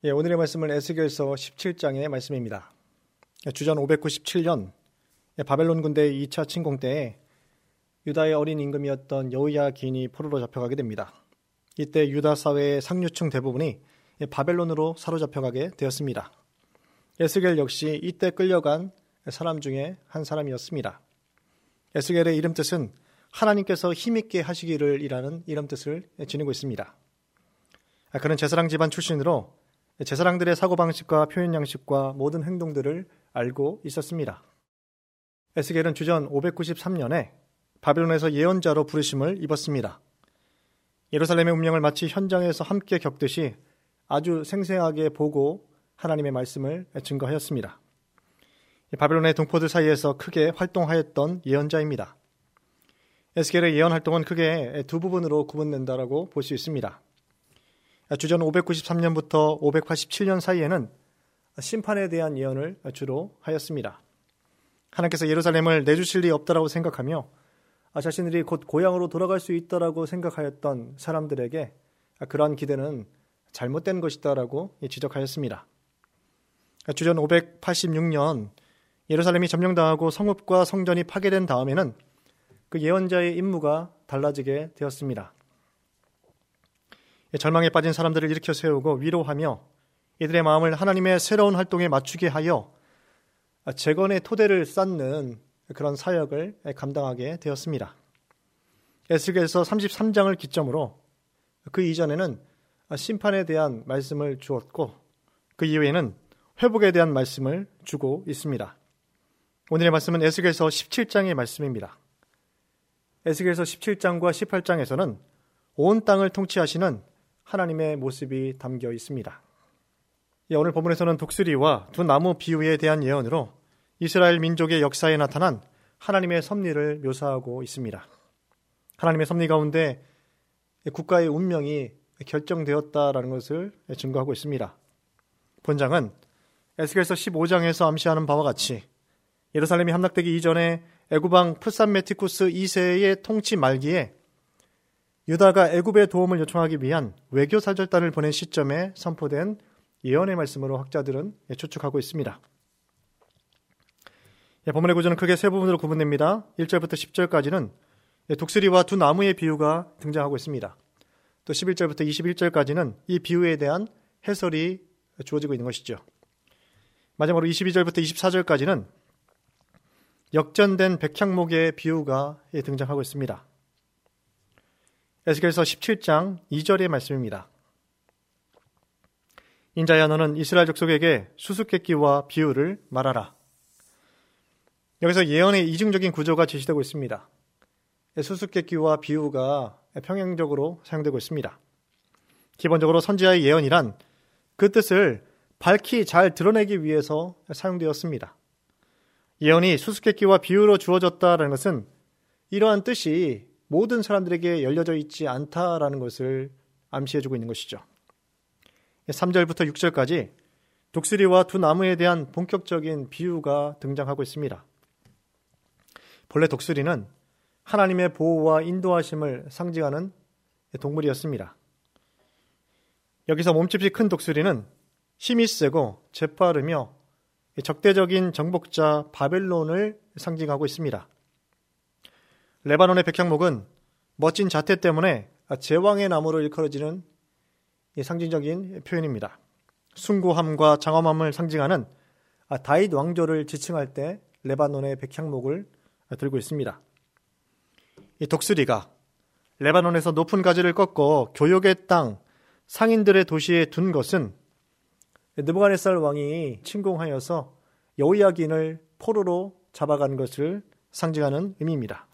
오늘의 말씀은 에스겔서 17장의 말씀입니다. 주전 597년 바벨론 군대의 2차 침공 때에 유다의 어린 임금이었던 여호야긴이 포로로 잡혀가게 됩니다. 이때 유다 사회의 상류층 대부분이 바벨론으로 사로잡혀가게 되었습니다. 에스겔 역시 이때 끌려간 사람 중에 한 사람이었습니다. 에스겔의 이름 뜻은 하나님께서 힘있게 하시기를 이라는 이름 뜻을 지니고 있습니다. 그는 제사장 집안 출신으로 제사장들의 사고방식과 표현 양식과 모든 행동들을 알고 있었습니다. 에스겔은 주전 593년에 바벨론에서 예언자로 부르심을 입었습니다. 예루살렘의 운명을 마치 현장에서 함께 겪듯이 아주 생생하게 보고 하나님의 말씀을 증거하였습니다. 바벨론의 동포들 사이에서 크게 활동하였던 예언자입니다. 에스겔의 예언 활동은 크게 두 부분으로 구분된다라고 볼 수 있습니다. 주전 593년부터 587년 사이에는 심판에 대한 예언을 주로 하였습니다. 하나님께서 예루살렘을 내주실 리 없다라고 생각하며 자신들이 곧 고향으로 돌아갈 수 있다라고 생각하였던 사람들에게 그러한 기대는 잘못된 것이다라고 지적하였습니다. 주전 586년 예루살렘이 점령당하고 성읍과 성전이 파괴된 다음에는 그 예언자의 임무가 달라지게 되었습니다. 절망에 빠진 사람들을 일으켜 세우고 위로하며 이들의 마음을 하나님의 새로운 활동에 맞추게 하여 재건의 토대를 쌓는 그런 사역을 감당하게 되었습니다. 에스겔서 33장을 기점으로 그 이전에는 심판에 대한 말씀을 주었고 그 이후에는 회복에 대한 말씀을 주고 있습니다. 오늘의 말씀은 에스겔서 17장의 말씀입니다. 에스겔서 17장과 18장에서는 온 땅을 통치하시는 하나님의 모습이 담겨 있습니다. 오늘 본문에서는 독수리와 두 나무 비유에 대한 예언으로 이스라엘 민족의 역사에 나타난 하나님의 섭리를 묘사하고 있습니다. 하나님의 섭리 가운데 국가의 운명이 결정되었다라는 것을 증거하고 있습니다. 본장은 에스겔서 15장에서 암시하는 바와 같이 예루살렘이 함락되기 이전에 애굽왕 프산메티쿠스 2세의 통치 말기에 유다가 애굽의 도움을 요청하기 위한 외교사절단을 보낸 시점에 선포된 예언의 말씀으로 학자들은 추측하고 있습니다. 본문의 구조는 크게 세 부분으로 구분됩니다. 1절부터 10절까지는 독수리와 두 나무의 비유가 등장하고 있습니다. 또 11절부터 21절까지는 이 비유에 대한 해설이 주어지고 있는 것이죠. 마지막으로 22절부터 24절까지는 역전된 백향목의 비유가 등장하고 있습니다. 에스겔서 17장 2절의 말씀입니다. 인자야 너는 이스라엘 족속에게 수수께끼와 비유를 말하라. 여기서 예언의 이중적인 구조가 제시되고 있습니다. 수수께끼와 비유가 평행적으로 사용되고 있습니다. 기본적으로 선지자의 예언이란 그 뜻을 밝히 잘 드러내기 위해서 사용되었습니다. 예언이 수수께끼와 비유로 주어졌다는 것은 이러한 뜻이 모든 사람들에게 열려져 있지 않다라는 것을 암시해주고 있는 것이죠. 3절부터 6절까지 독수리와 두 나무에 대한 본격적인 비유가 등장하고 있습니다. 본래 독수리는 하나님의 보호와 인도하심을 상징하는 동물이었습니다. 여기서 몸집이 큰 독수리는 힘이 세고 재빠르며 적대적인 정복자 바벨론을 상징하고 있습니다. 레바논의 백향목은 멋진 자태 때문에 제왕의 나무로 일컬어지는 상징적인 표현입니다. 숭고함과 장엄함을 상징하는 다윗 왕조를 지칭할 때 레바논의 백향목을 들고 있습니다. 이 독수리가 레바논에서 높은 가지를 꺾고 교역의 땅, 상인들의 도시에 둔 것은 느부갓네살 왕이 침공하여서 여호야긴을 포로로 잡아간 것을 상징하는 의미입니다.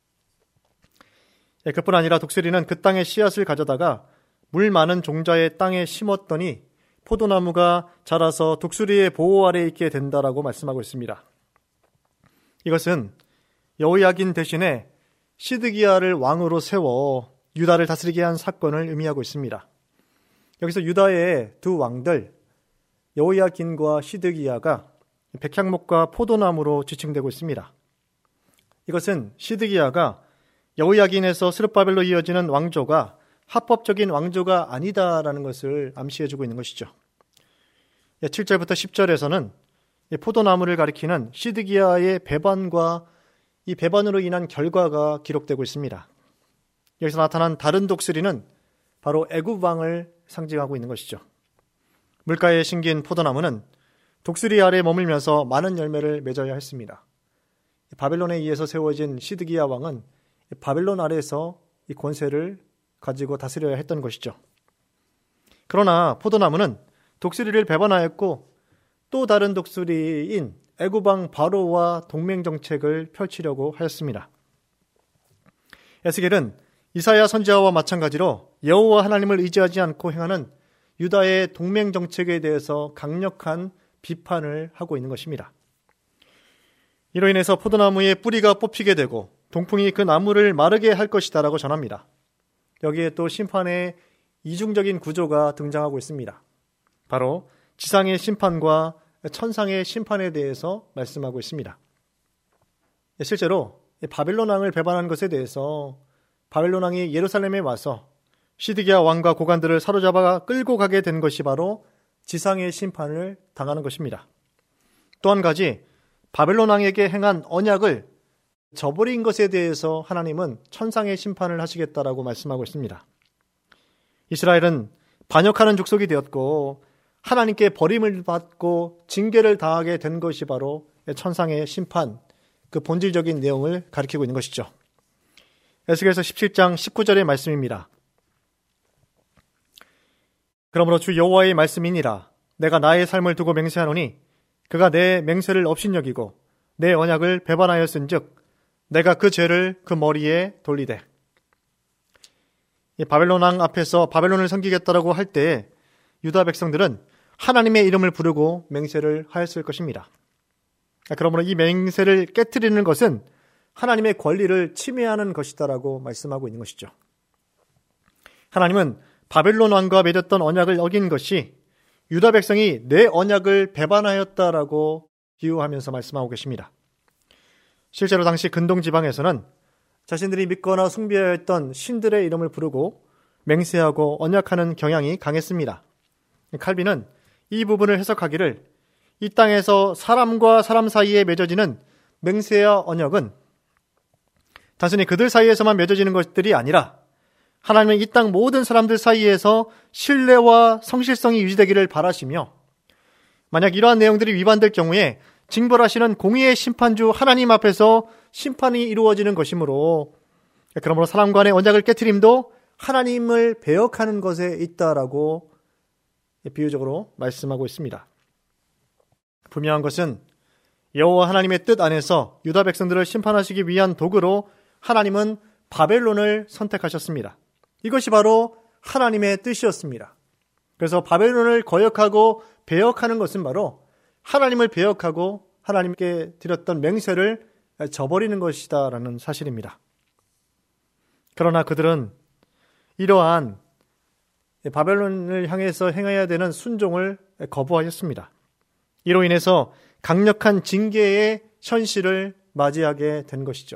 그뿐 아니라 독수리는 그 땅의 씨앗을 가져다가 물 많은 종자의 땅에 심었더니 포도나무가 자라서 독수리의 보호 아래에 있게 된다라고 말씀하고 있습니다. 이것은 여호야긴 대신에 시드기야를 왕으로 세워 유다를 다스리게 한 사건을 의미하고 있습니다. 여기서 유다의 두 왕들 여호야긴과 시드기야가 백향목과 포도나무로 지칭되고 있습니다. 이것은 시드기야가 여호야긴에서 스룹바벨로 이어지는 왕조가 합법적인 왕조가 아니다라는 것을 암시해주고 있는 것이죠. 7절부터 10절에서는 포도나무를 가리키는 시드기야의 배반과 이 배반으로 인한 결과가 기록되고 있습니다. 여기서 나타난 다른 독수리는 바로 애굽 왕을 상징하고 있는 것이죠. 물가에 심긴 포도나무는 독수리 아래에 머물면서 많은 열매를 맺어야 했습니다. 바벨론에 의해서 세워진 시드기야 왕은 바벨론 아래에서 이 권세를 가지고 다스려야 했던 것이죠. 그러나 포도나무는 독수리를 배반하였고 또 다른 독수리인 애굽 왕 바로와 동맹 정책을 펼치려고 하였습니다. 에스겔은 이사야 선지자와 마찬가지로 여호와 하나님을 의지하지 않고 행하는 유다의 동맹 정책에 대해서 강력한 비판을 하고 있는 것입니다. 이로 인해서 포도나무의 뿌리가 뽑히게 되고 동풍이 그 나무를 마르게 할 것이다라고 전합니다. 여기에 또 심판의 이중적인 구조가 등장하고 있습니다. 바로 지상의 심판과 천상의 심판에 대해서 말씀하고 있습니다. 실제로 바벨론 왕을 배반한 것에 대해서 바벨론 왕이 예루살렘에 와서 시드기야 왕과 고관들을 사로잡아 끌고 가게 된 것이 바로 지상의 심판을 당하는 것입니다. 또 한 가지, 바벨론 왕에게 행한 언약을 저버린 것에 대해서 하나님은 천상의 심판을 하시겠다라고 말씀하고 있습니다. 이스라엘은 반역하는 족속이 되었고 하나님께 버림을 받고 징계를 당하게 된 것이 바로 천상의 심판, 그 본질적인 내용을 가리키고 있는 것이죠. 에스겔서 17장 19절의 말씀입니다. 그러므로 주 여호와의 말씀이니라. 내가 나의 삶을 두고 맹세하노니 그가 내 맹세를 업신여기고 내 언약을 배반하였은즉 내가 그 죄를 그 머리에 돌리되. 이 바벨론 왕 앞에서 바벨론을 섬기겠다라고 할 때 유다 백성들은 하나님의 이름을 부르고 맹세를 하였을 것입니다. 그러므로 이 맹세를 깨트리는 것은 하나님의 권리를 침해하는 것이다라고 말씀하고 있는 것이죠. 하나님은 바벨론 왕과 맺었던 언약을 어긴 것이 유다 백성이 내 언약을 배반하였다라고 비유하면서 말씀하고 계십니다. 실제로 당시 근동 지방에서는 자신들이 믿거나 숭배하였던 신들의 이름을 부르고 맹세하고 언약하는 경향이 강했습니다. 칼빈은 이 부분을 해석하기를 이 땅에서 사람과 사람 사이에 맺어지는 맹세와 언약은 단순히 그들 사이에서만 맺어지는 것들이 아니라 하나님은 이 땅 모든 사람들 사이에서 신뢰와 성실성이 유지되기를 바라시며 만약 이러한 내용들이 위반될 경우에 징벌하시는 공의의 심판주 하나님 앞에서 심판이 이루어지는 것이므로 그러므로 사람 간의 언약을 깨트림도 하나님을 배역하는 것에 있다라고 비유적으로 말씀하고 있습니다. 분명한 것은 여호와 하나님의 뜻 안에서 유다 백성들을 심판하시기 위한 도구로 하나님은 바벨론을 선택하셨습니다. 이것이 바로 하나님의 뜻이었습니다. 그래서 바벨론을 거역하고 배역하는 것은 바로 하나님을 배역하고 하나님께 드렸던 맹세를 저버리는 것이다라는 사실입니다. 그러나 그들은 이러한 바벨론을 향해서 행해야 되는 순종을 거부하였습니다. 이로 인해서 강력한 징계의 현실을 맞이하게 된 것이죠.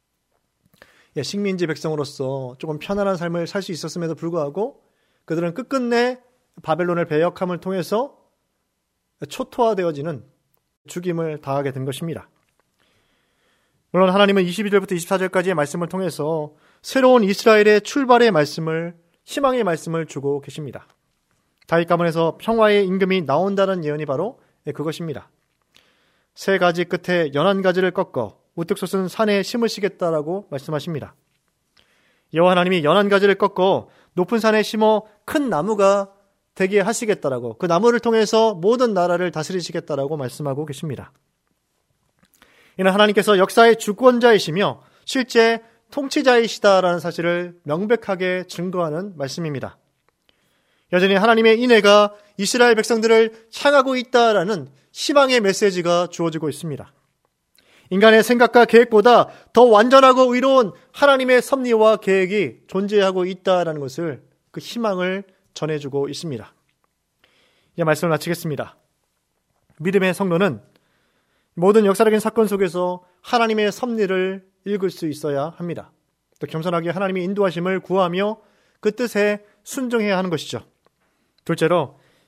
식민지 백성으로서 조금 편안한 삶을 살 수 있었음에도 불구하고 그들은 끝끝내 바벨론을 배역함을 통해서 초토화되어지는 죽임을 당하게 된 것입니다. 물론 하나님은 22절부터 24절까지의 말씀을 통해서 새로운 이스라엘의 출발의 말씀을, 희망의 말씀을 주고 계십니다. 다윗 가문에서 평화의 임금이 나온다는 예언이 바로 그것입니다. 세 가지 끝에 연한 가지를 꺾어 우뚝 솟은 산에 심으시겠다라고 말씀하십니다. 여호와 하나님이 연한 가지를 꺾어 높은 산에 심어 큰 나무가 되게 하시겠다라고, 그 나무를 통해서 모든 나라를 다스리시겠다라고 말씀하고 계십니다. 이는 하나님께서 역사의 주권자이시며 실제 통치자이시다라는 사실을 명백하게 증거하는 말씀입니다. 여전히 하나님의 인애가 이스라엘 백성들을 향하고 있다라는 희망의 메시지가 주어지고 있습니다. 인간의 생각과 계획보다 더 완전하고 의로운 하나님의 섭리와 계획이 존재하고 있다라는 것을, 그 희망을 전해주고 있습니다. 이 말씀을 마치겠습니다. 믿음의 성도는 모든 역사적인 사건 속에서 하나님의 섭리를 읽을 수 있어야 합니다. 또 겸손하게 하나님의 인도하심을 구하며 그 뜻에 순종해야 하는 것이죠. 둘째로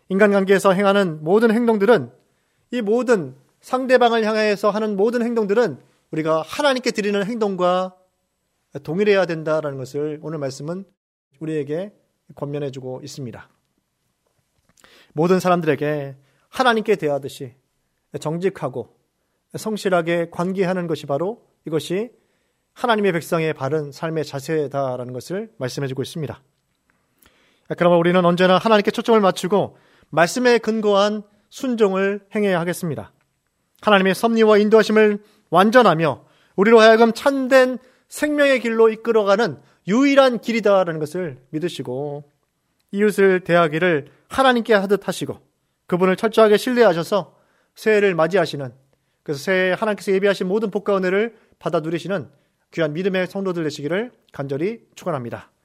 인간관계에서 행하는 모든 행동들은, 이 모든 상대방을 향해서 하는 모든 행동들은 우리가 하나님께 드리는 행동과 동일해야 된다라는 것을 오늘 말씀은 우리에게 권면해주고 있습니다. 모든 사람들에게 하나님께 대하듯이 정직하고 성실하게 관계하는 것이 바로 이것이 하나님의 백성의 바른 삶의 자세다라는 것을 말씀해주고 있습니다. 그러면 우리는 언제나 하나님께 초점을 맞추고 말씀에 근거한 순종을 행해야 하겠습니다. 하나님의 섭리와 인도하심을 완전하며 우리로 하여금 참된 생명의 길로 이끌어가는 유일한 길이다라는 것을 믿으시고 이웃을 대하기를 하나님께 하듯 하시고 그분을 철저하게 신뢰하셔서 새해를 맞이하시는, 그래서 새해에 하나님께서 예비하신 모든 복과 은혜를 받아 누리시는 귀한 믿음의 성도들 되시기를 간절히 축원합니다.